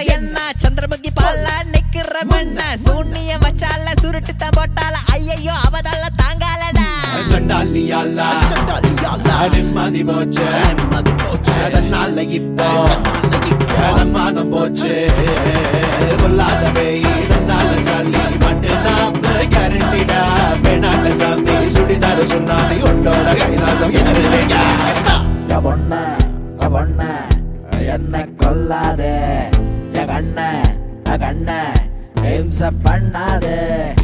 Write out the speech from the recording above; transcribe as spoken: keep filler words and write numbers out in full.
என்ன சந்திரமுகி பால்ல நிக்கிற மண்ண சூனிய வச்சால சுருட்டு தான் போட்டால ஐயையோ அவதால தாங்காலடா சண்டாலியாலா சண்டாலியாலா நிம்மதி போச்சு நிம்மதி போச்சு அதனால இப்போ மானம் போச்சு கொல்லாத பேய் இதனால ஜாலி மட்டும் கேரண்டிடா வேணால சாமி சுடிதாரு சொன்னாதி உன்னோட கைலாசம் எதிரில்லைங்க பொண்ண பொண்ண என்ன கொல்லாதே கண்ண கண்ண ஹிம்ச பண்ணாதே